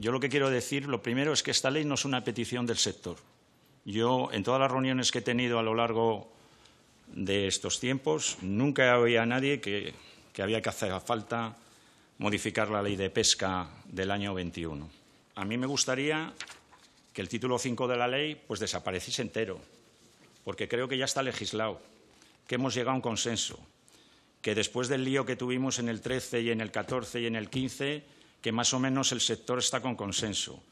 Yo lo que quiero decir, lo primero es que esta ley no es una petición del sector. Yo, en todas las reuniones que he tenido a lo largo de estos tiempos, nunca había nadie que había que hacer falta modificar la ley de pesca del año 21. A mí me gustaría que el título 5 de la ley pues desapareciese entero, porque creo que ya está legislado, que hemos llegado a un consenso, que después del lío que tuvimos en el 13 y en el 14 y en el 15, que más o menos el sector está con consenso,